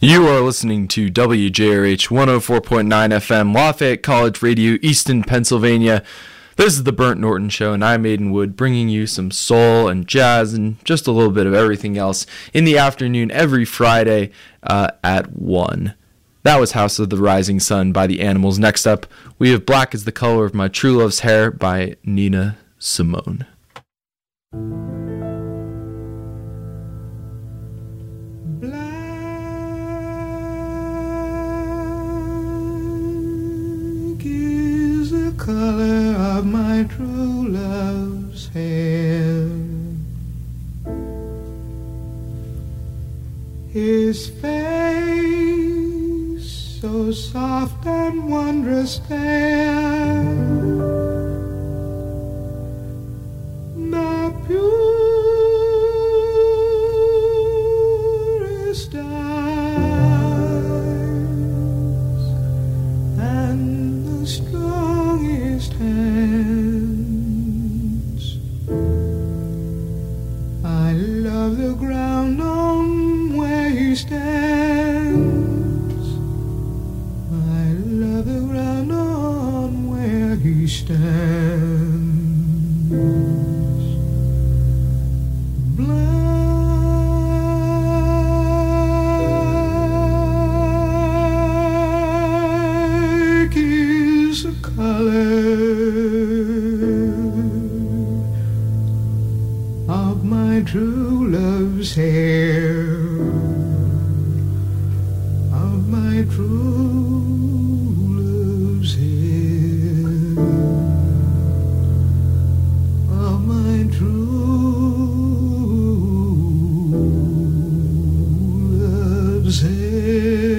You are listening to WJRH 104.9 FM, Lafayette College Radio, Easton, Pennsylvania. This is the Burnt Norton Show, and I'm Aiden Wood, bringing you some soul and jazz and just a little bit of everything else in the afternoon every Friday at 1. That was House of the Rising Sun by the Animals. Next up, we have Black is the Color of My True Love's Hair by Nina Simone. Color of my true love's hair, his face so soft and wondrous fair, the purest eyes and the strongest hands. I love the ground on where he stands. I love the ground on where he stands. Black is the color of my true love's hair, of my true love's hair, of my true love's hair.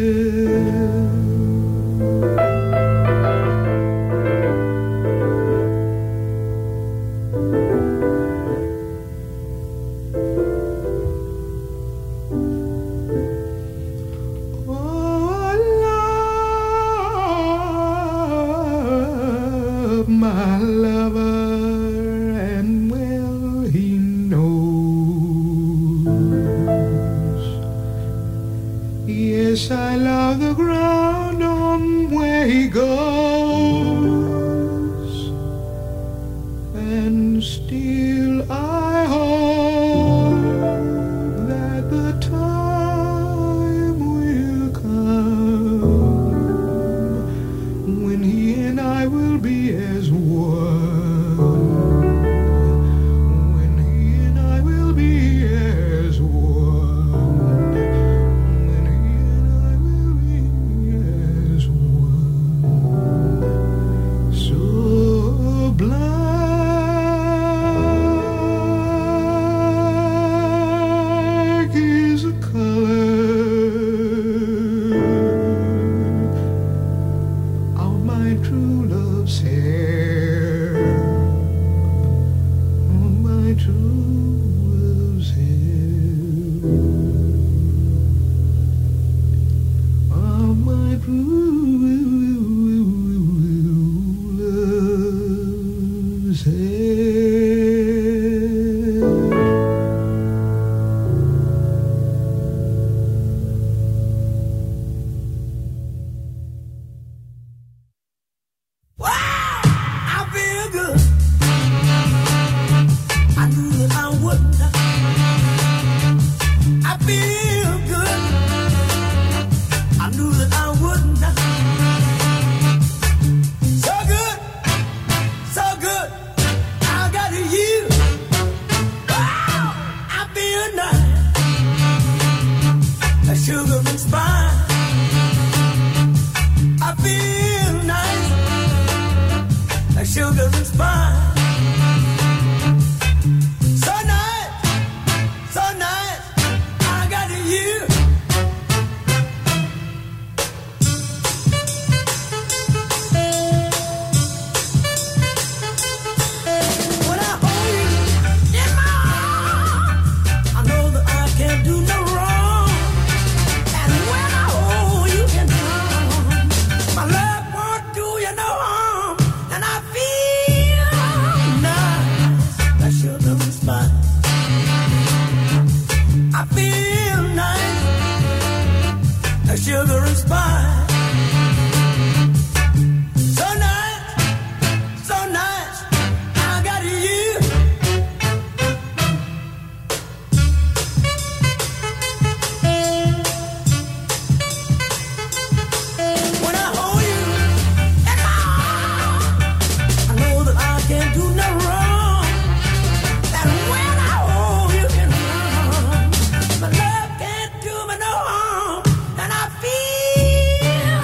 My lover, and well he knows. Yes, I love the ground on where he goes, and still I hope that the time will come when he and I will be as one, when he and I will be as one, when he and I will be as one. So black is the color of my true love's hair, of my true love's hair, of my true love's hair. I feel good. I knew that I wouldn't. I feel good. I knew that I wouldn't. sugar and spice. So nice, I got you. When I hold you in my arms, I know that I can't do no wrong. And when I hold you in my arms, my love can't do me no harm. And I feel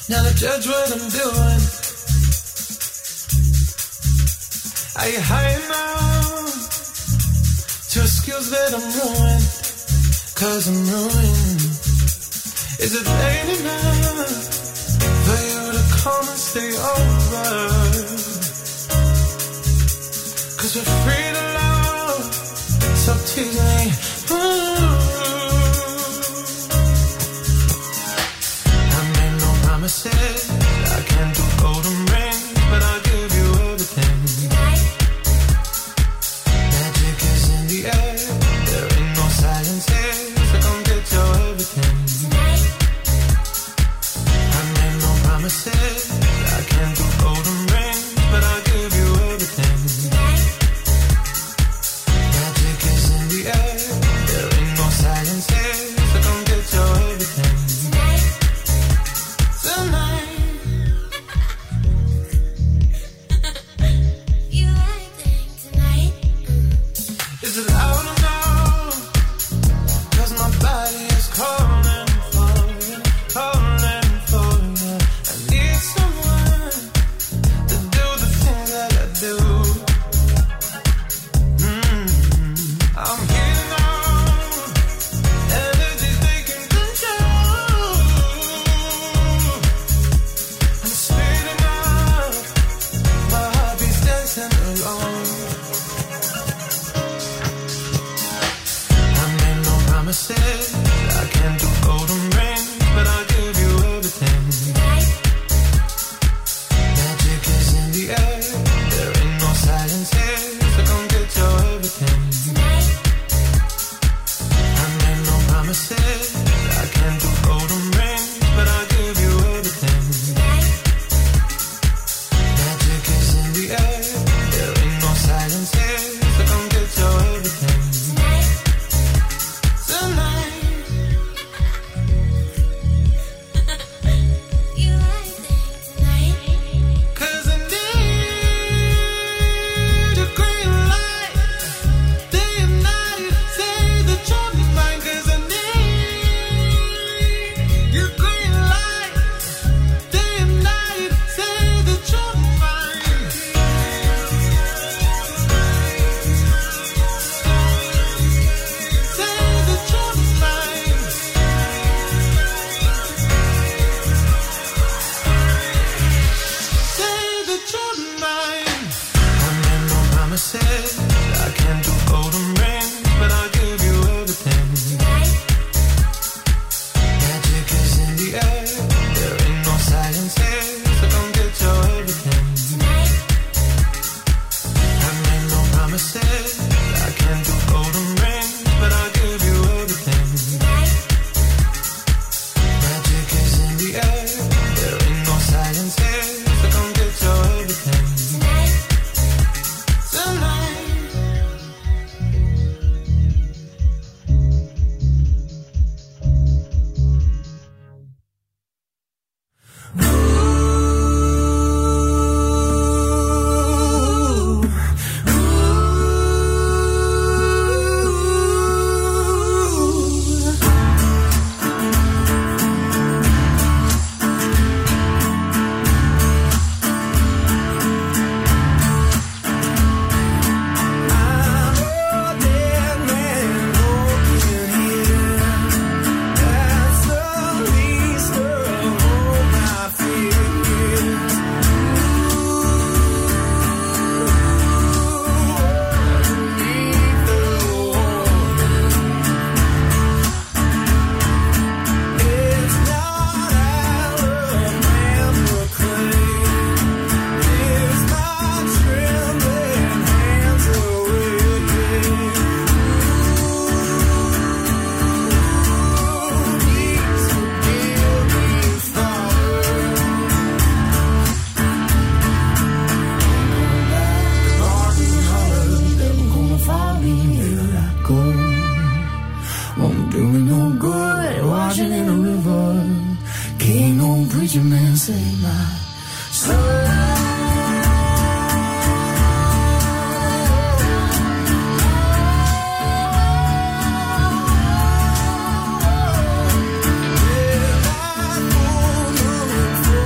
Now to judge what I'm doing. Are you high enough to excuse that I'm ruined? 'Cause I'm ruined. Is it late enough for you to come and stay over? 'Cause we're free to love, so tease me. I made no promises, I can't do golden rings, but I'll give you everything. Magic is in the air, there ain't no silence here, so come get your everything. I made no promises, I can't do golden rings, but I'll give you everything. Magic is in the air, there ain't no silence here, so come get your everything. Tonight. You acting tonight? Is it loud enough? 'Cause my body is calling for you, calling for you. I need someone to do the things that I do. I'm heating up, energy's taking control. I'm speeding up, my heartbeat's dancing alone. I made no promises, I can't do golden rings, but I'll give you everything. Magic is in the air, there ain't no silence here, so come get your everything. I made no promises, I can't do golden rings, but I'll give you everything. Magic is in the air, there ain't no silence here, so come get your everything. Tonight. You acting tonight? 'Cause I need a green light, day and night, say that you're mine. 'Cause I need your green light, day and night, say that you're mine. Say that you're mine. Say that you're mine. I made no promises, I can't do golden rings, but I'll give you everything. Magic is in the air, there ain't no silence here, so come get your everything. I made no promises, I can't do golden rings, but I'll give you everything. Magic is in the air, there ain't no silence here, so come get your everything. Tonight. preacher man save my soul. For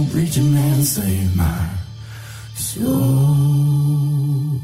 preacher man, save my soul.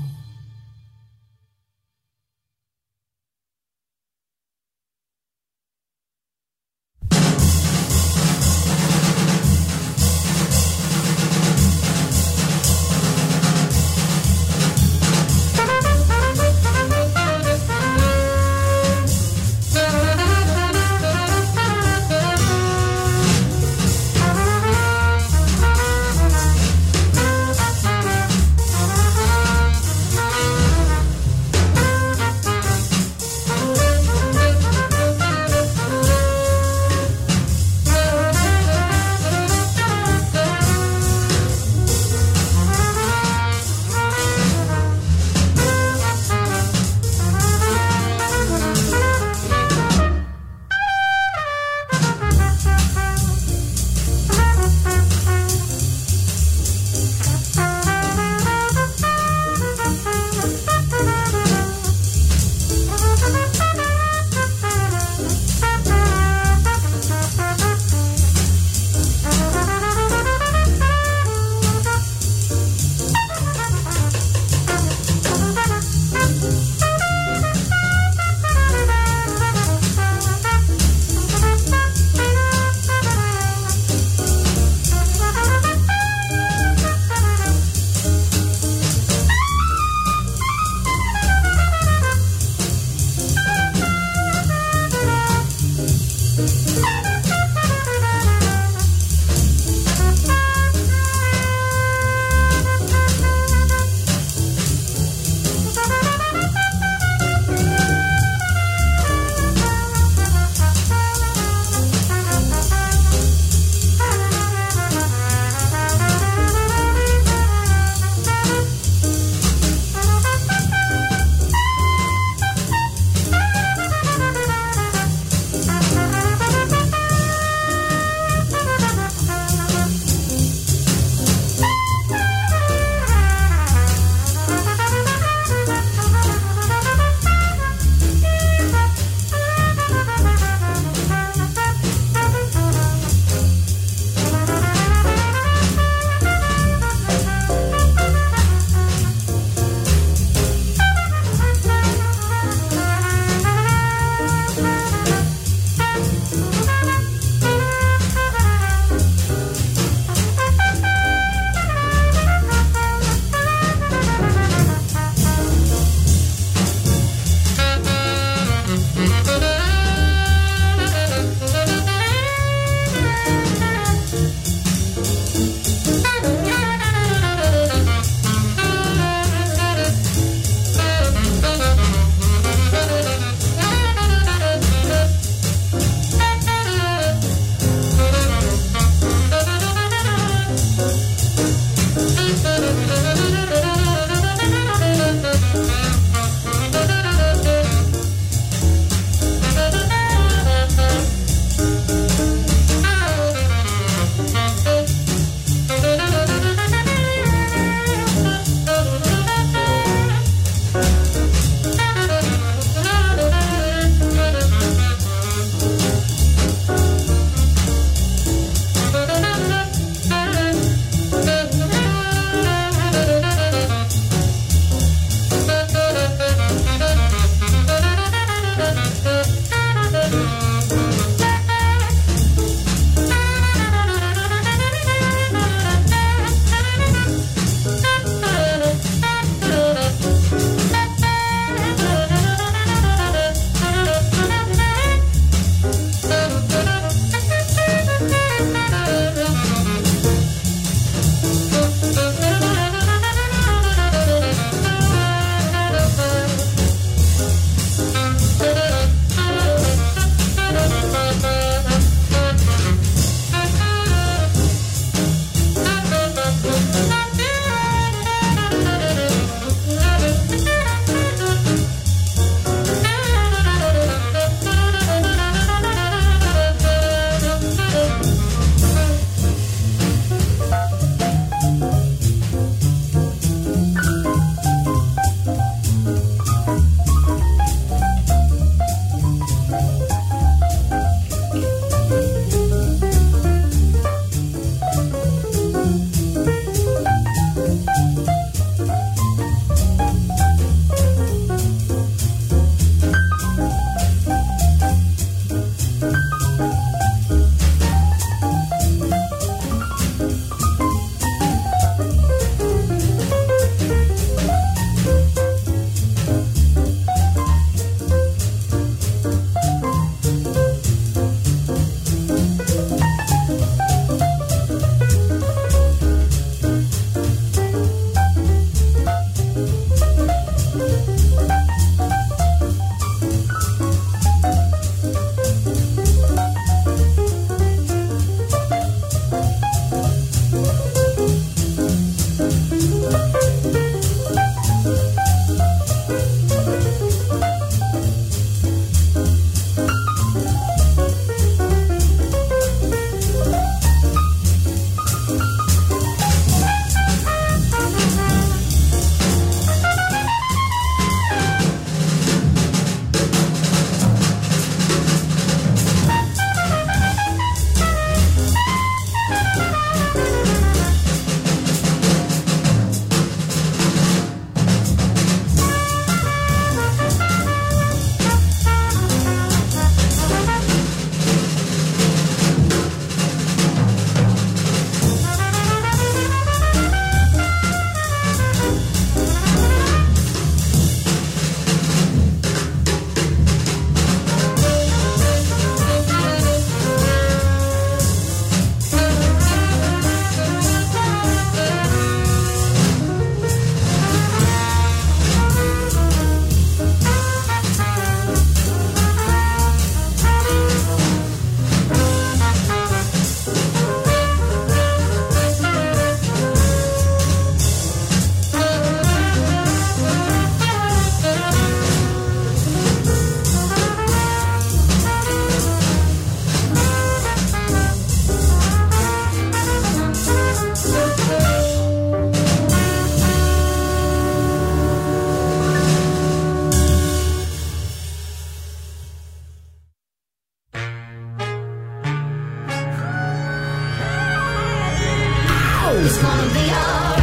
gonna be alright.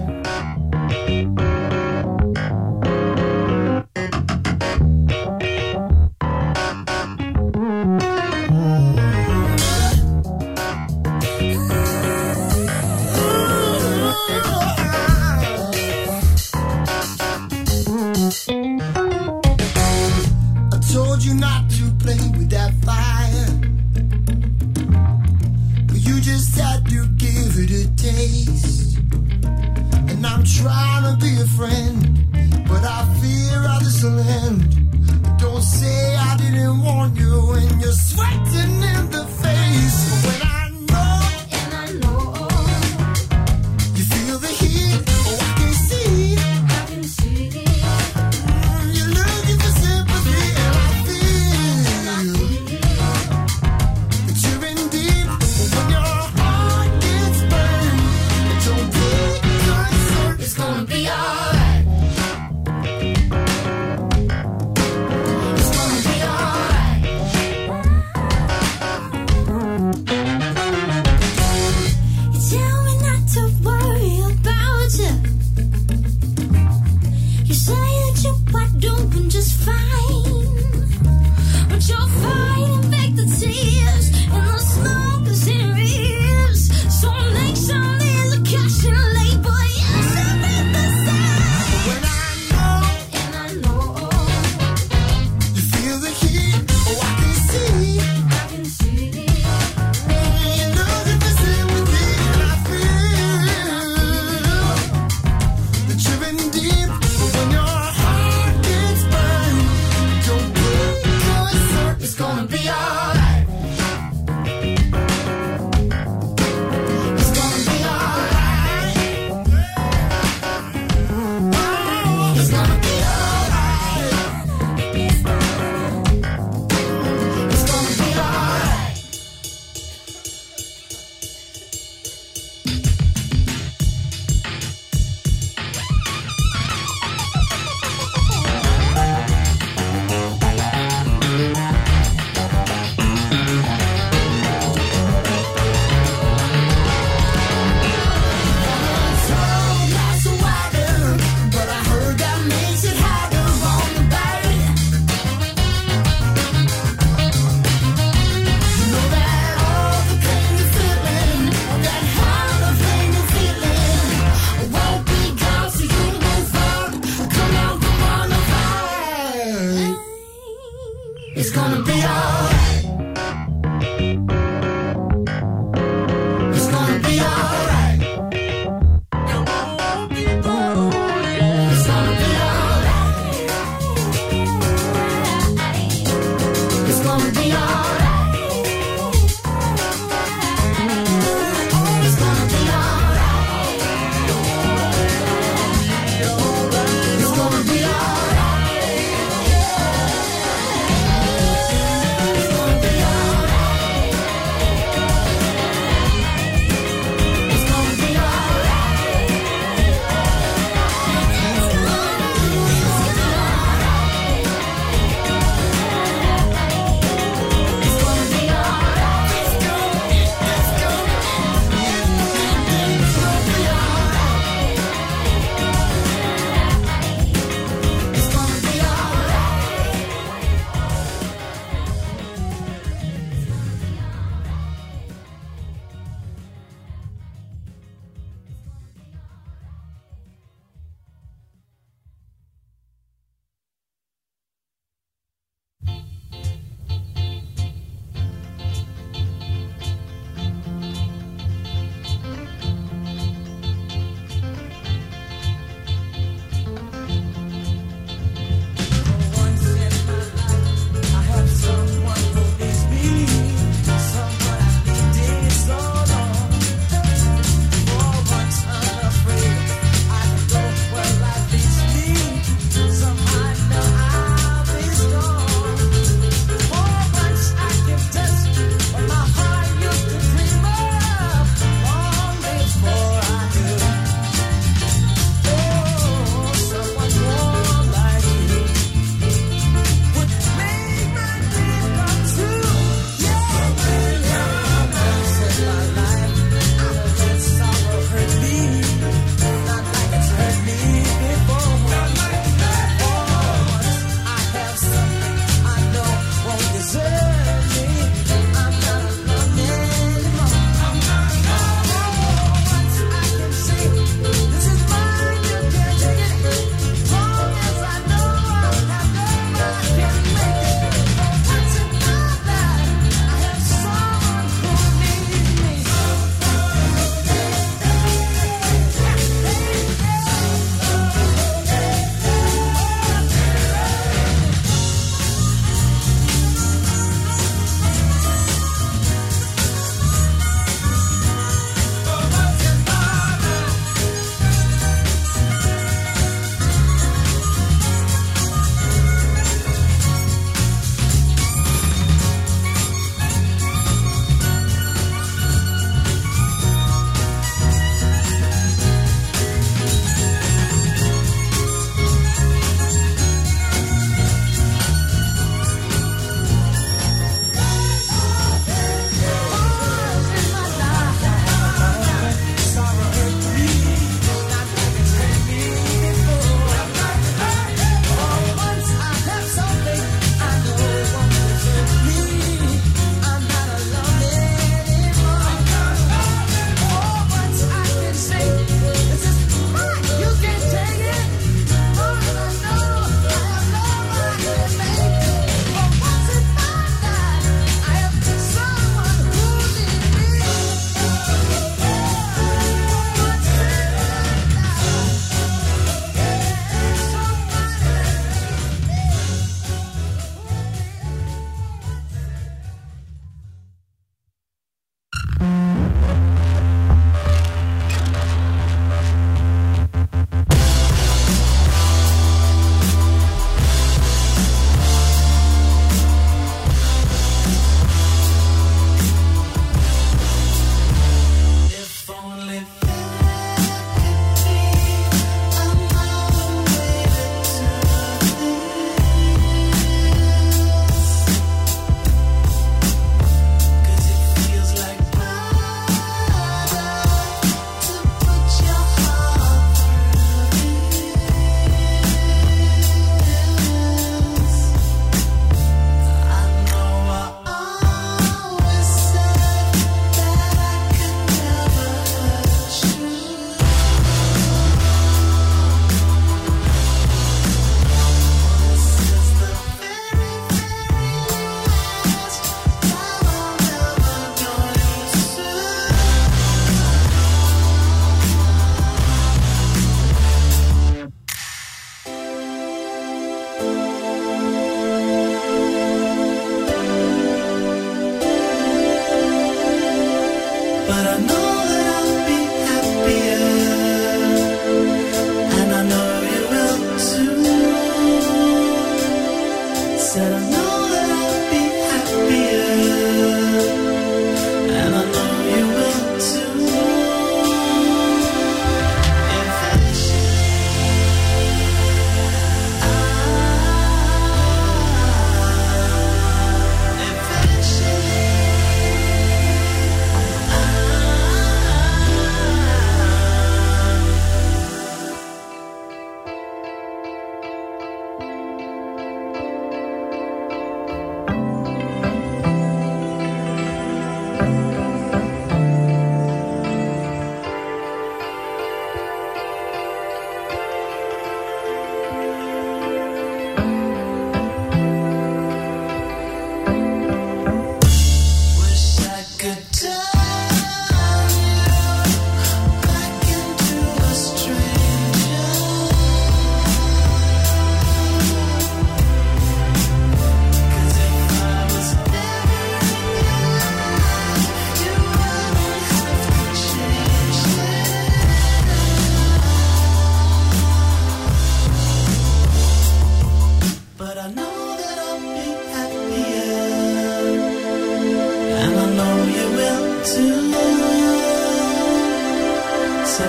I told you not to play with that fire, but you just had to give it a taste. And I'm trying to be a friend, but I fear how this will end. Don't say I didn't warn you when you're sweating in the face. But when I know And I know you feel the heat, oh I can see I can see you're looking for sympathy, and I feel that you're in deep. When your heart gets burned, don't be concerned. it's gonna be alright.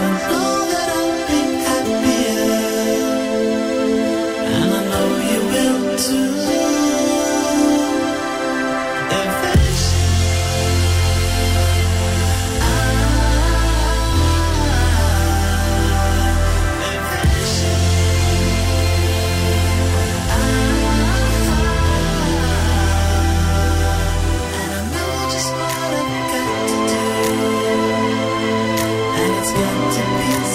I know that I'll be happier, and I know you will too. Got to be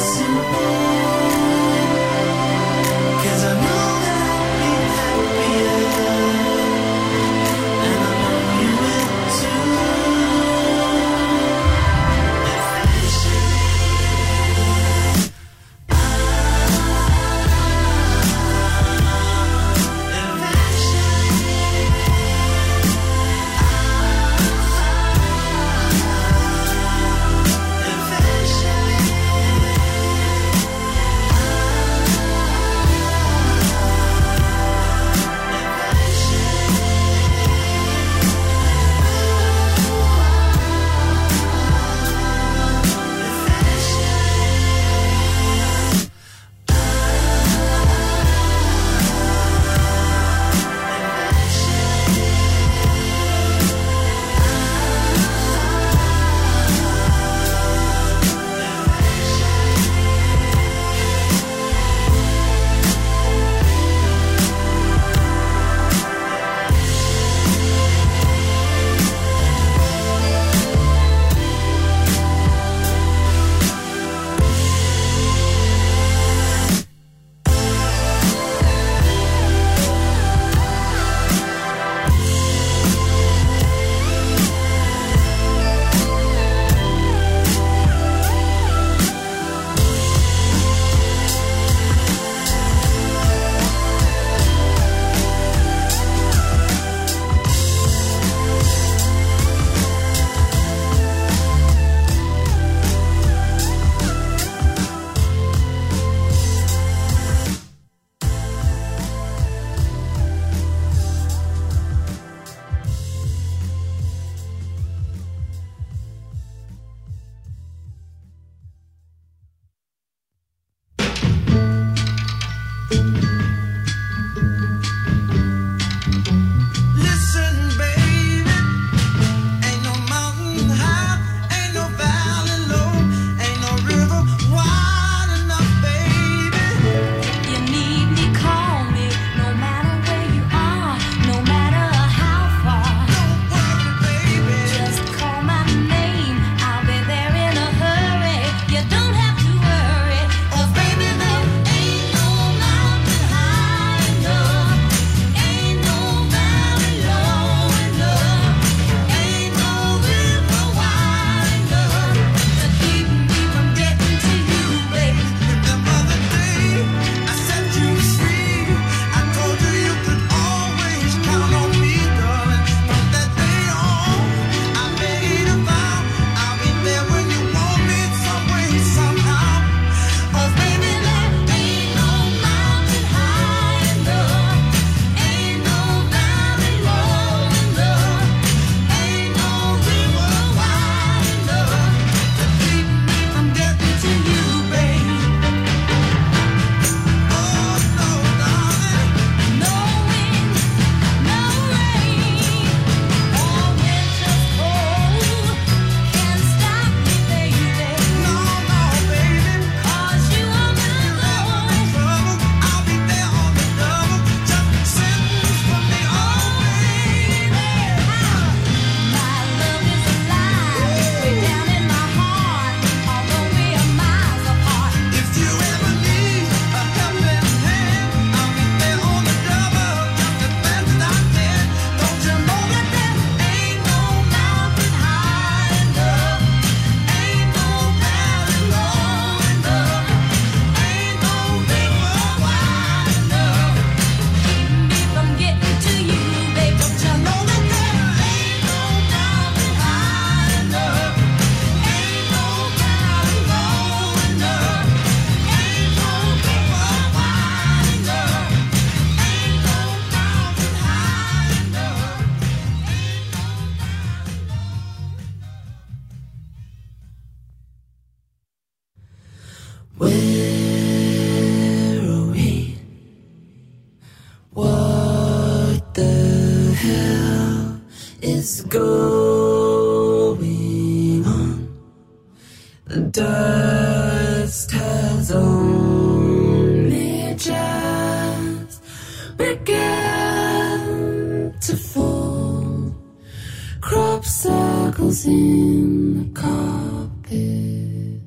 hands in the carpet,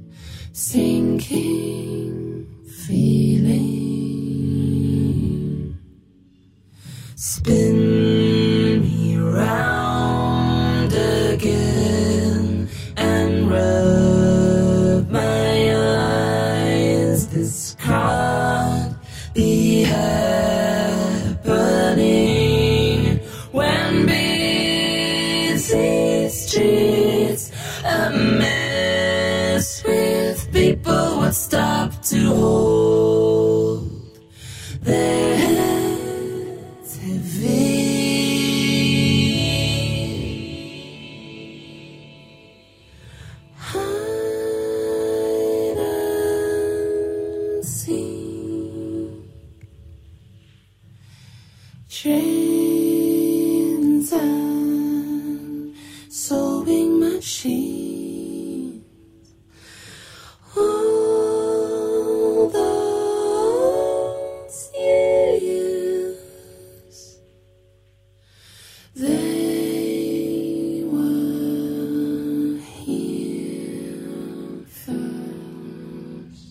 sinking feeling. Spin me round again and rub my eyes. This can't be happening when busy streets a mess with people would stop to hold their heads heavy. Hide and seek. Trains and sewing machines. All those years, they were here first.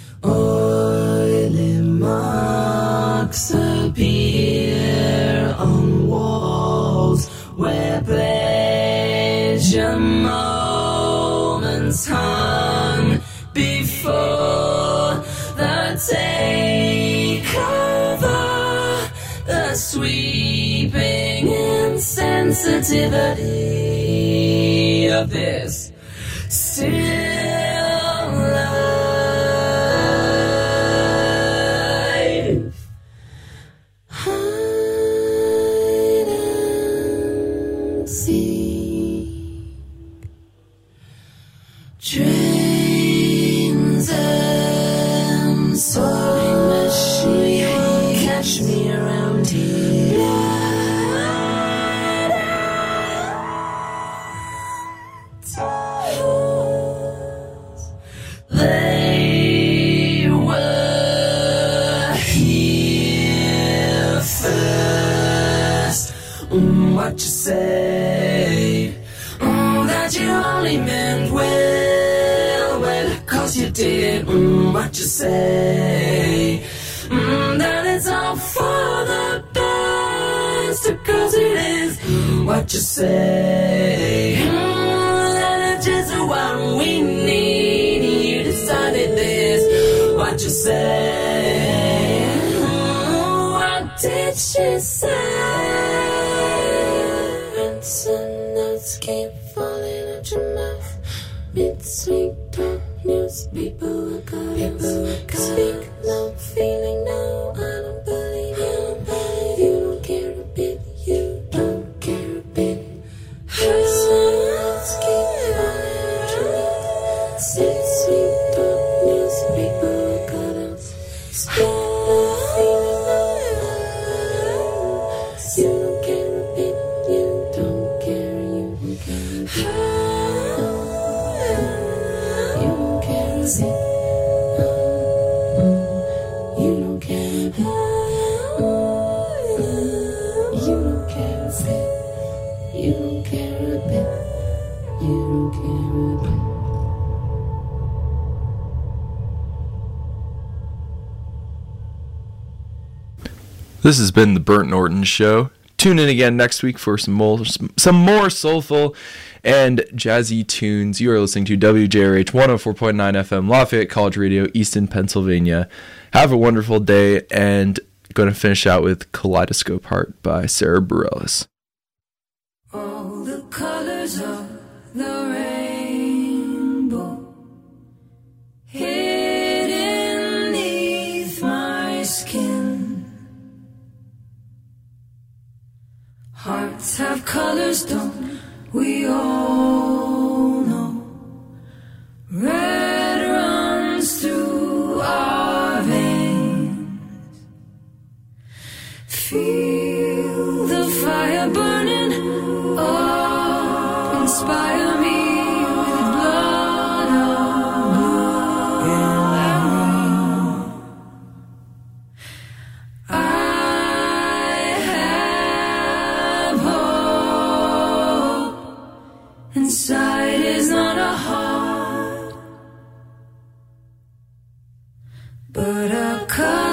Oily marks appear on walls where pleasure moments hung before the takeover, the sweeping insensitivity of this still life. Hide and seek. Trains and sewing machines. Catch me around here. They were here first. What you say? That you only meant well, well, 'cause you did. What you say? That it's all for the best, 'cause it is. What you say? That it's just what we need. You decided this. What you say? What did she say? Ransom notes keep falling out your mouth. Mid-sweet talk, newspaper, I got us. Speak, no feeling, no, I don't believe you. You don't care a bit, you don't care a bit. Ransom notes keep falling out your mouth. Mid-sweet talk, newspaper, I got us. Speak, no feeling, no, you don't care a bit, you don't care, you don't care. You don't care a bit. You don't care a bit. You don't care a bit. You don't care a bit. You don't care a bit. This has been the Burnt Norton Show. Tune in again next week for some more soulful and jazzy tunes. You are listening to WJRH 104.9 FM, Lafayette College Radio, Easton, Pennsylvania. Have a wonderful day, and going to finish out with Kaleidoscope Heart by Sarah Bareilles. All the colors of the rainbow hidden beneath my skin. Hearts have colors, don't we all know? Red runs through our veins. Feel the fire burning up, inspire me with blood of blue and rain. I have hope but a car